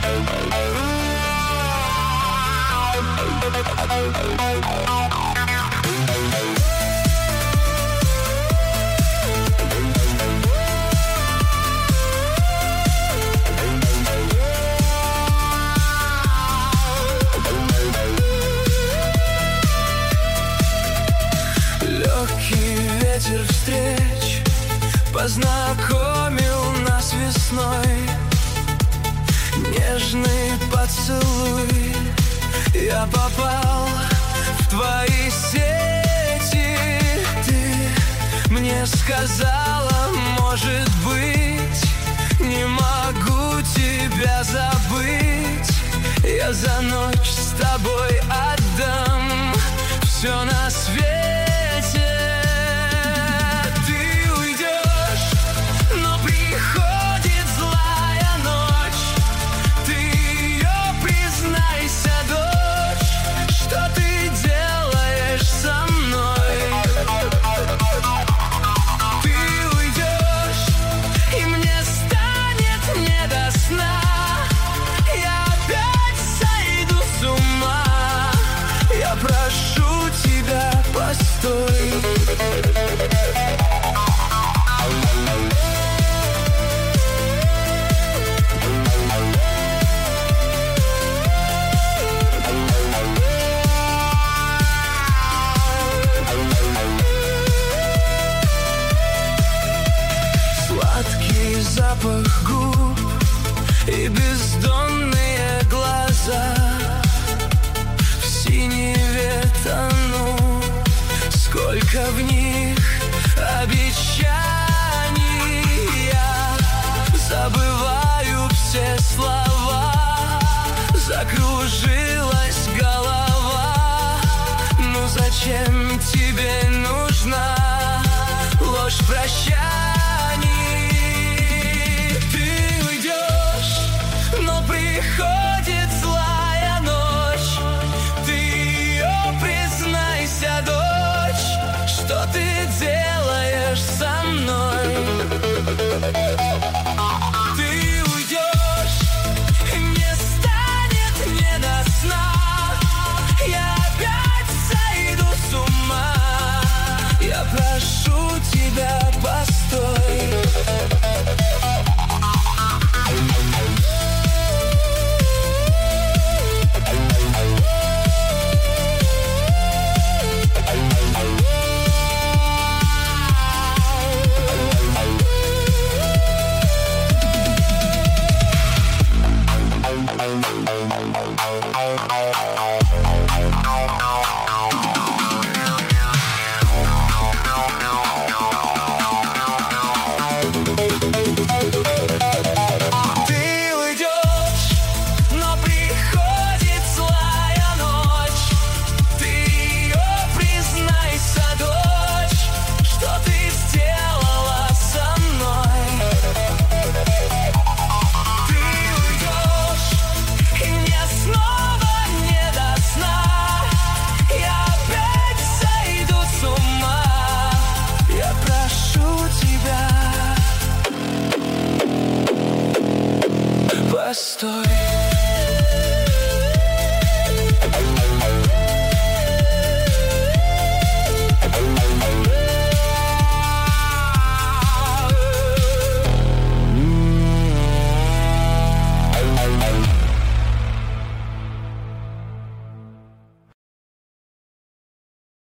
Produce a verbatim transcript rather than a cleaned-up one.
Легкий ветер встреч познакомил нас весной. Нежный поцелуй, я попал в твои сети. Ты мне сказала, может быть, не могу тебя забыть. Я за ночь с тобой отдам все на свете. Ты уйдешь, но приходит злая ночь. Ты ее признайся, дочь, что ты делаешь со мной. Ты уйдешь, и мне станет не до сна. Я опять сойду с ума. Я прошу тебя, постой. Сладкий запах губ и бездонные глаза. В синеве тону, сколько в них обещаний. Я забываю все слова, закружилась голова. Ну зачем тебе нужна ложь прощаний? Ты уйдешь, но приходит злая ночь. Ты ее признайся, дочь, что ты делаешь со мной. Ты уйдешь, и мне станет не до сна. Я опять сойду с ума. Я прошу тебя, постой. Oh,